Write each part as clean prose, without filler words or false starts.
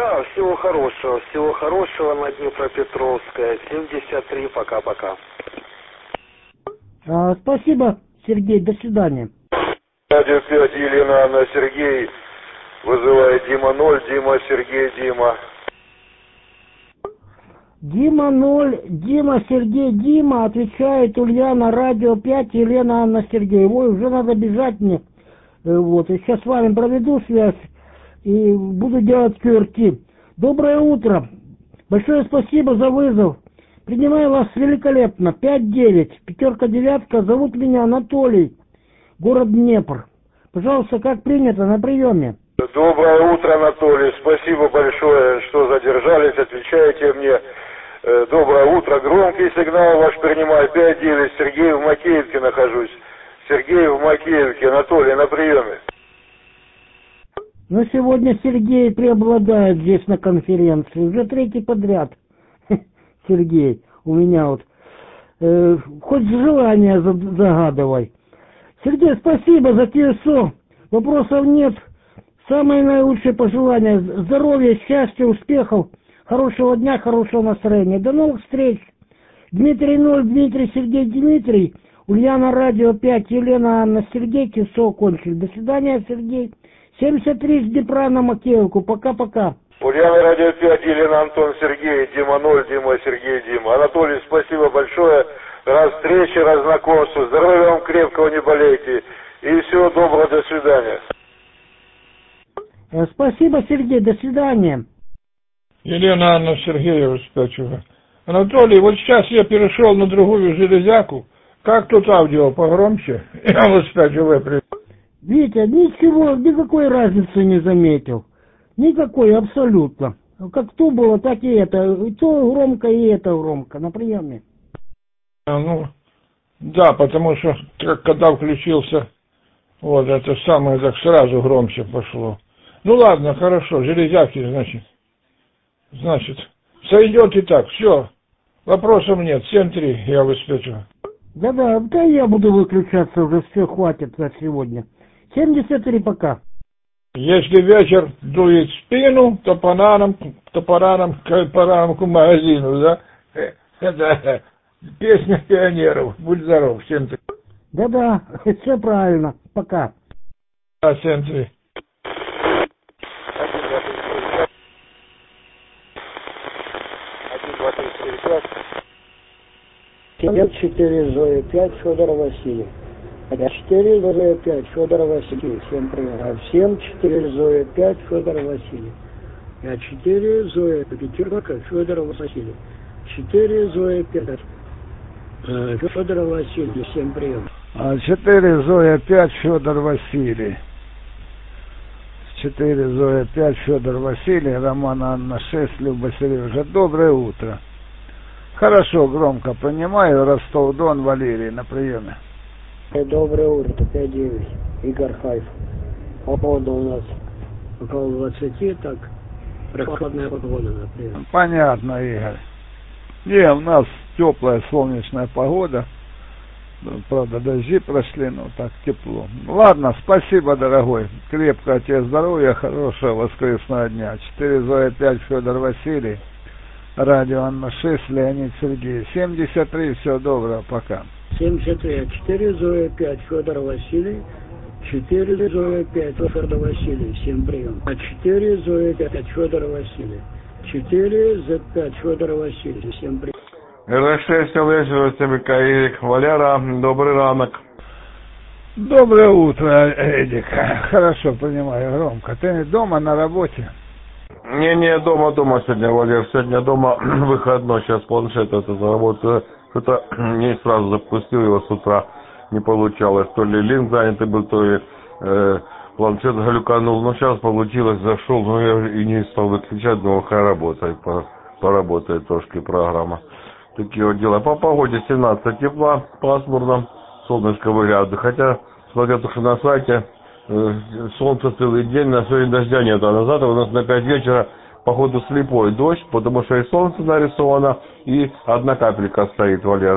Да, всего хорошего на Днепропетровская, 73, пока-пока. Спасибо, Сергей, до свидания. Радио 5, Елена Анна, Сергей, вызывает Дима 0, Дима, Сергей, Дима. Дима 0, Дима, Сергей, Дима, отвечает Ульяна, Радио 5, Елена Анна, Сергей. Ой, уже надо бежать мне. Вот, и сейчас с вами проведу связь и буду делать QRT. Доброе утро. Большое спасибо за вызов. Принимаю вас великолепно. 5-9, 5-9, зовут меня Анатолий, город Днепр. Пожалуйста, как принято, на приеме. Доброе утро, Анатолий. Спасибо большое, что задержались, отвечаете мне. Доброе утро. Громкий сигнал ваш принимаю. 5-9, Сергей, в Макеевке нахожусь. Сергей в Макеевке. Анатолий, на приеме. Ну, сегодня Сергей преобладает здесь на конференции. Уже третий подряд. Сергей, у меня вот. Хоть желание загадывай. Сергей, спасибо за ТСО. Вопросов нет. Самые наилучшие пожелания. Здоровья, счастья, успехов. Хорошего дня, хорошего настроения. До новых встреч. Дмитрий 0, Дмитрий, Сергей, Дмитрий. Ульяна, Радио 5, Елена, Анна, Сергей. ТСО кончили. До свидания, Сергей. 73 с Днепра на Макеевку. Пока-пока. Ульяна, Радио 5, Елена, Антон, Сергей, Дима 0, Дима, Сергей, Дима. Анатолий, спасибо большое. Раз встречи, раз знакомства. Здоровья вам крепкого, не болейте. И всего доброго, до свидания. Спасибо, Сергей, до свидания. Елена Анна Сергеева Спячева. Анатолий, вот сейчас я перешел на другую железяку. Как тут аудио погромче? Я вот Спячева. Витя, ничего, никакой разницы не заметил. Никакой, абсолютно. Как то было, так и это. И то громко, и это громко. На приеме. Ну, да, потому что когда включился, вот это самое, так сразу громче пошло. Ну ладно, хорошо, железяки, значит, сойдет и так, все, вопросов нет, 7-3, я обеспечу. Да, я буду выключаться уже, все, хватит на сегодня. 73, пока. Если ветер дует в спину, то по ранам к магазину, да? Это песня пионеров, будь здоров, 7-3. Да, все правильно, пока. 7-3. 4 Зоя 5 Федор Васильев. 4 Зоя 5 Федор Васильев. Всем привет. 7-4 Зоя 5 Федор Васильев. 4 Зоя Пятерка Федор Васильев. 4 Зоя 5 Федор Васильев. Всем привет. 4 Зоя 5 Федор Васильев. 4 Зоя 5 Федор Васильев. Роман Анна 6 Люба Сережа. Доброе утро. Хорошо, громко понимаю. Ростов-Дон, Валерий на приеме. Доброе утро, 5-9. Игорь Хайф. Погода у нас около 20, так. Прохладная погода на приеме. Понятно, Игорь. Не, у нас теплая солнечная погода. Правда, дожди прошли, но так тепло. Ладно, спасибо, дорогой. Крепкого тебе здоровья, хорошего воскресного дня. 4 Зоя 5 Федор Василий. Радио Анна 6, Леонид Сергей. 73, всего доброго, пока. 73, 4 Зоя 5 Федор Василий. 4 Зоя 5 Федор Василий. Всем прием. 4 Зоя 5 Федор Василий. 4 Z5 Федор Василий. Всем прием. РШ Сележевцы, Микаилик, Валера, добрый ранок. Доброе утро, Эдик. Хорошо, понимаю, громко. Ты дома, на работе? Не, дома сегодня, Валер. Сегодня дома выходной, сейчас планшет это заработаю. Что-то не сразу запустил его с утра, не получалось. То ли линк занятый был, то ли планшет глюканул. Но сейчас получилось, зашел, но я и не стал выключать, думал, хай работает, поработает трошки программа. Такие вот дела. По погоде 17 тепла, пасмурно, солнышко выглядывает. Хотя, смотря то, что на сайте солнце целый день, на сегодня дождя нет. А на завтра у нас на 5 вечера, походу, слепой дождь, потому что и солнце нарисовано, и одна капелька стоит, Валер.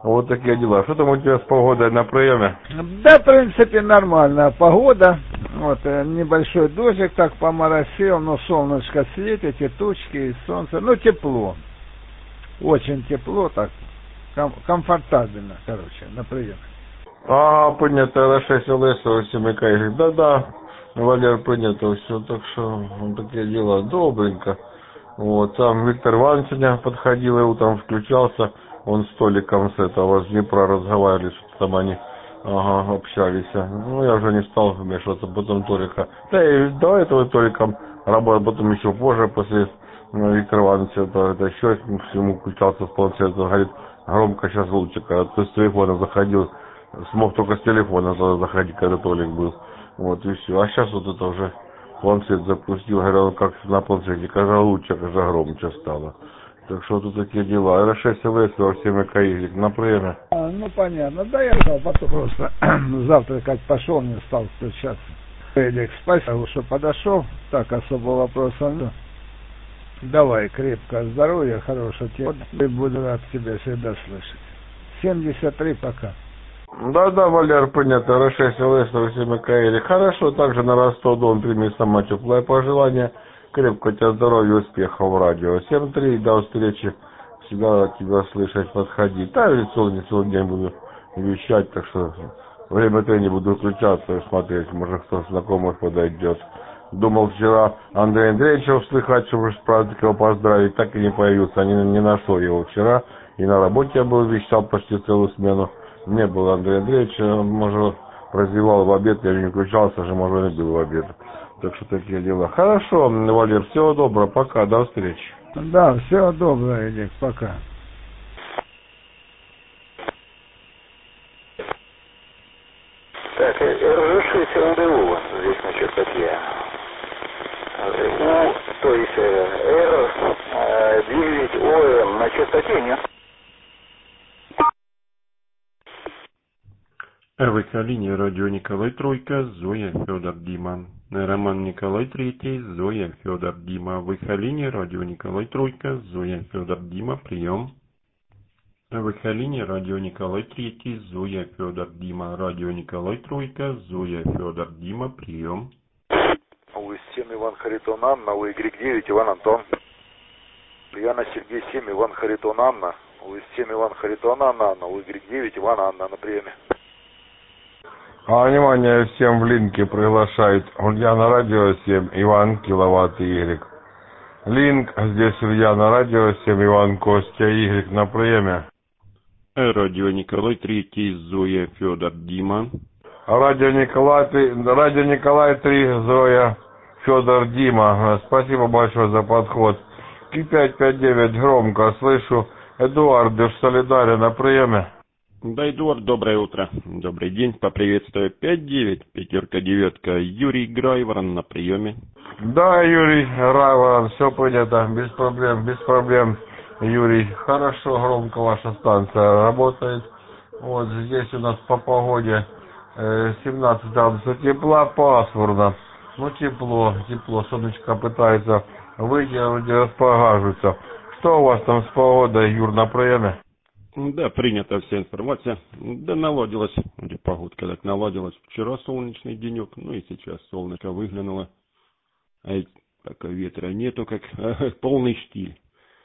Вот такие дела. Что там у тебя с погодой на приеме? Да, в принципе, нормальная погода. Вот, небольшой дождик так поморосил, но солнышко светит, и тучки, и солнце. Ну, тепло. Очень тепло, так, комфортабельно, короче, на приеме. Принято R6 LS 7 Да-да, Валер, принято все, так что вот такие дела, добренько. Вот, там Виктор Иванович сегодня подходил, и утром включался, он с Толиком с этого, с Днепра разговаривали, что там они, общались. Ну, я уже не стал вмешиваться, потом Толика. Да и до этого Толиком работал, потом еще позже, после Виктора Ивановича, это еще ему включался с планшета, говорит, громко сейчас лучше, когда ты с телефона заходил, смог только с телефона тогда заходить, когда Толик был. Вот и все. А сейчас вот это уже планшет запустил, говорил, как на планшете, когда лучше, когда громче стало. Так что тут такие дела. R6 LS 7 КИ на приеме. Ну понятно, да, я сказал, потом просто завтракать пошел, не стал включаться. Эдик, спасибо, что подошел, так особо вопроса нет. Давай, крепкого здоровья, хорошего тебе, буду рад тебя всегда слышать. 73 пока. Да, Валер, понятно. R6 LS 7 КИ. Хорошо, также на Ростов-Дон прими сама теплое пожелание. Крепкого тебе здоровья и успехов в радио. 7-3, до встречи. Всегда тебя слышать, подходить. Да, ведь целый день буду вещать, так что время-то не буду включаться и смотреть, может кто знакомых подойдет. Думал вчера Андрея Андреевича услыхать, чтобы с праздником его поздравить, так и не появился, не нашел его вчера. И на работе я был, вещал почти целую смену. Не было Андрея Андреевича, может, развивал в обед, я не включался же, может, и был в обед. Так что такие дела. Хорошо, Валер, всего доброго, пока, до встречи. Да, всего доброго, Эдик, пока. Так, RG6 РДУ у вас здесь на чердаке. То есть R9ОМ на чердаке, нет? РВК-линия радио Николай Тройка, Зоя, Федор, Дима. Роман Николай Третий, Зоя, Федор, Дима. ВК-линия радио Николай Тройка, Зоя, Федор, Дима, прием. ВК-линия радио Николай Третий, Зоя, Федор, Дима. Радио Николай Тройка, Зоя, Федор, Дима, прием. УС-7 Иван Харитон Анна, УY-9 Иван Антон. Яна Сергей 7 Иван Харитон Анна, УС-7 Иван Харитон Анна, УY-9 Иван Анна на приеме. Внимание, всем в линке приглашает Ульяна Радио 7, Иван Киловатт Y. Линк здесь Ульяна Радио 7, Иван Костя Y на приеме. Радио Николай Третий, Зоя, Федор, Дима. Радио Николай 3, Зоя, Федор, Дима. Спасибо большое за подход. К559 громко слышу. Эдуард, ты солидарен на приеме. Да, Эдуард, доброе утро. Добрый день. Поприветствую 5-9, пятерка-девятка. Юрий Грайворон на приеме. Да, Юрий Грайворон, все понятно, без проблем, Юрий. Хорошо, громко ваша станция работает. Вот здесь у нас по погоде 17 градусов тепла, пасмурно. Ну, тепло, солнышко пытается выйти, вроде располагается. Что у вас там с погодой, Юр, на приеме? Да, принята вся информация. Да, наладилась. Погодка так наладилась. Вчера солнечный денек, ну и сейчас солнышко выглянуло. А пока ветра нету, как полный штиль.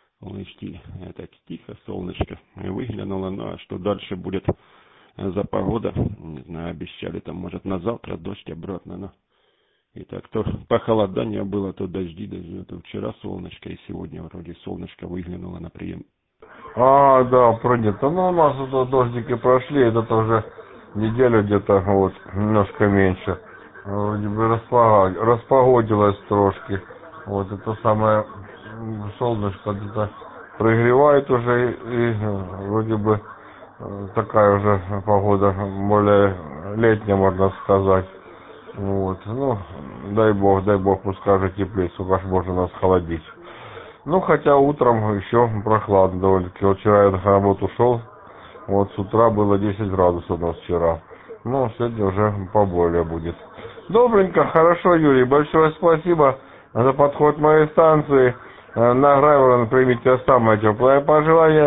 Так тихо, солнышко выглянуло. Ну а что дальше будет за погода? Не знаю, обещали там, может, на завтра дождь обратно. Но и так то похолодание было, то дожди. То вчера солнышко, и сегодня вроде солнышко выглянуло на прием. Да, принято. Ну, у нас тут дождики прошли, это уже неделю где-то, вот, немножко меньше. Вроде бы распогодилось трошки. Вот, это самое солнышко где-то прогревает уже, и вроде бы такая уже погода, более летняя, можно сказать. Вот, ну, дай бог, пускай уже теплее, сколько ж можно нас холодить. Ну, хотя утром еще прохладно довольно-таки. Вот вчера я на работу шел, вот с утра было 10 градусов у нас вчера. Ну, сегодня уже поболее будет. Добренько, хорошо, Юрий, большое спасибо за подход моей станции. На Грайворон примите самое теплое пожелание.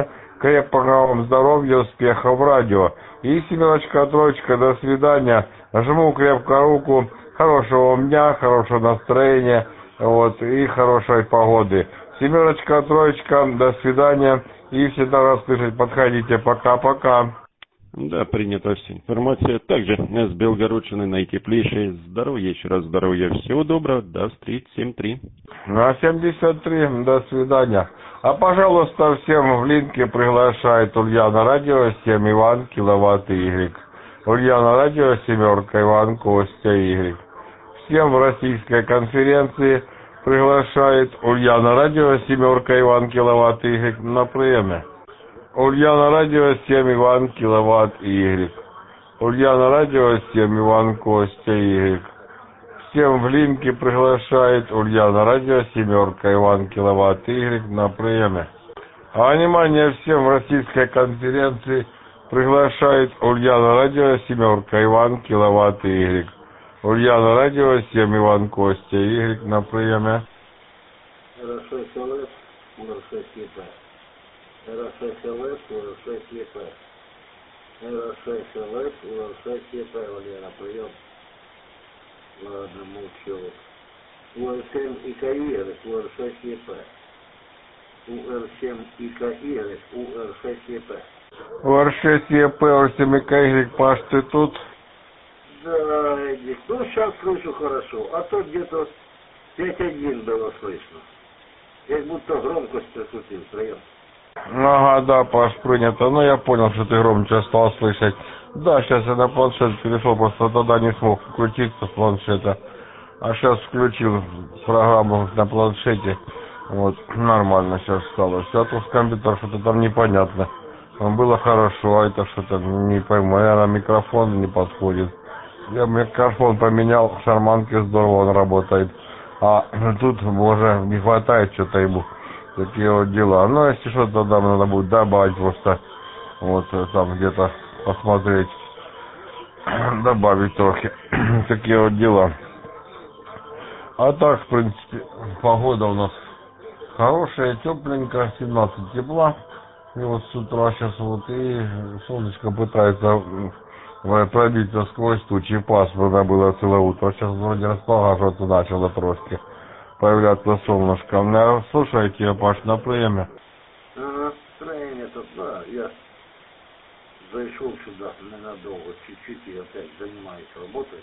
Крепкого вам здоровья, успехов в радио. И семерочка, троечка, до свидания. Жму крепко руку. Хорошего вам дня, хорошего настроения, вот, и хорошей погоды. Семерочка, троечка, до свидания. И всегда рад слышать. Подходите. Пока-пока. Да, принята вся информация. Также с Белгородчины наитеплейшее здоровья, еще раз здоровья, всего доброго, до встречи, 7-3. На 73, до свидания. А пожалуйста, всем в линке приглашает Ульяна Радио, 7 Иван, киловатт Y. Ульяна Радио, 7 Иван, Костя Y. Всем в российской конференции приглашает Ульяна Радио, 7 Иван, киловатт Y на приеме. Ульяна Радио, 7 Иван, киловатт Y. Ульяна Радио, 7 Иван, Костя Y. Всем в линке приглашает Ульяна Радио, 7 Иван, киловатт Y на приеме. А внимание, всем в российской конференции приглашает Ульяна Радио, 7 Иван, киловатт Y. Ульяна Радио, 7 Иван, Костя Y на приеме. РССЛС, УР6ЕП. РССЛС, УР6ЕП. РССЛС, УР6ЕП, Валера, прием. Ладно, молчу. УР7 ИКY, УР6ЕП. УР7 ИКY, УР6ЕП. УР6ЕП, УР7 ИКY, Паш, ты тут? Да, Эдик, ну сейчас слышу хорошо, а то где-то 5.1 было слышно. Как будто громкость прикрутил, прием. Ага, да, Паш, принято. Ну, я понял, что ты громче стал слышать. Да, сейчас я на планшет перешел, просто тогда не смог включиться с планшета. А сейчас включил программу на планшете. Вот, нормально сейчас стало. Все, а то с компьютера что-то там непонятно. Было хорошо, а это что-то не пойму. Наверное, микрофон не подходит. Я микрофон поменял, в шарманке здорово он работает. А тут уже не хватает что-то ему. Такие вот дела. Ну, если что-то там надо будет добавить просто. Вот там где-то посмотреть. Добавить трохи. Такие вот дела. А так, в принципе, погода у нас хорошая, тепленькая, 17 тепла. И вот с утра сейчас вот и солнышко пытается пробиться сквозь тучи, пасмурно было целое утро. Сейчас вроде располагаться начало трошки. Появляться солнышко. Слушайте, Паш, на приеме. Настроение тут, да, я зашел сюда ненадолго, чуть-чуть и опять занимаюсь работой.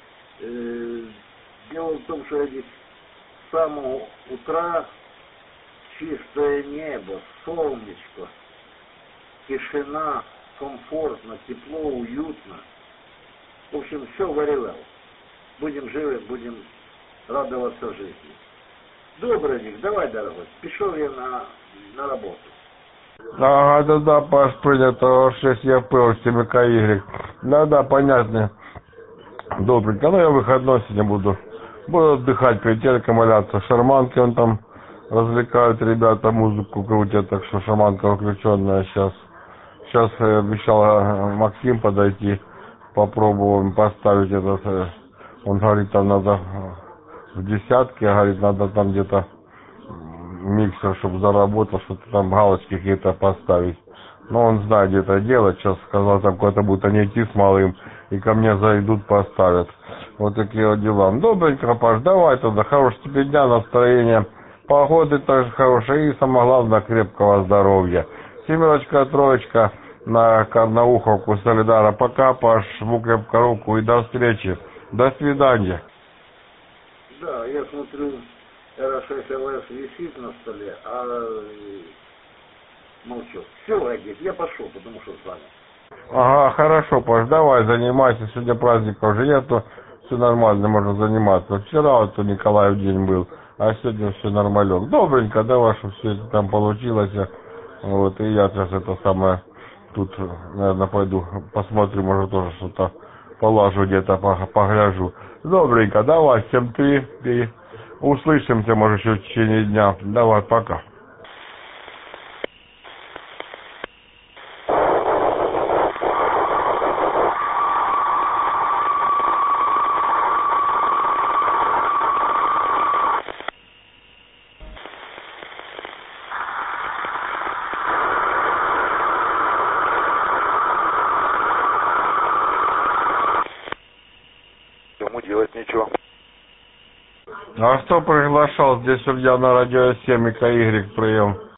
Дело в том, что я здесь с самого утра чистое небо, солнечко, тишина, комфортно, тепло, уютно. В общем, все варило. Будем живы, будем радоваться жизни. Добрый день, давай, дорогой, пішов я на работу. Ага, да, Паш, принято, 6 ЯП, 7 КY. Да, понятно. Добренько, ну я выходной сегодня буду отдыхать, перед телеком валяться. Шарманки он там развлекают ребята, музыку крутят, так что шарманка включенная сейчас. Сейчас обещал Максим подойти, попробуем поставить этот, он говорит, там надо в десятке, говорит, надо там где-то миксер, чтобы заработал, что-то там галочки какие-то поставить. Но он знает, где это делать. Сейчас сказал, там куда-то будет они идти с малым, и ко мне зайдут, поставят. Вот такие вот дела. Добренько, Паш, давай тогда. Хорошего тебе дня, настроения. Погоды также хорошая. И самое главное, крепкого здоровья. Семерочка, троечка на Карнауховку, Солидара. Пока, Паш, жму крепко руку и до встречи. До свидания. Да, я смотрю, РССЛС висит на столе, а молчу. Все, Эдик, я пошел, потому что с вами. Ага, хорошо, Паш, давай, занимайся. Сегодня праздника уже нету, все нормально, можно заниматься. Вчера вот у Николаев день был, а сегодня все нормалек. Добренько, давай, чтобы все это там получилось. Вот, и я сейчас это самое, тут, наверное, пойду посмотрю, может тоже что-то полажу где-то, погляжу. Добренько, давай, 7-3, и услышимся, может, еще в течение дня. Давай, пока. А кто приглашал здесь Ульяна Радио 7 и КY прием?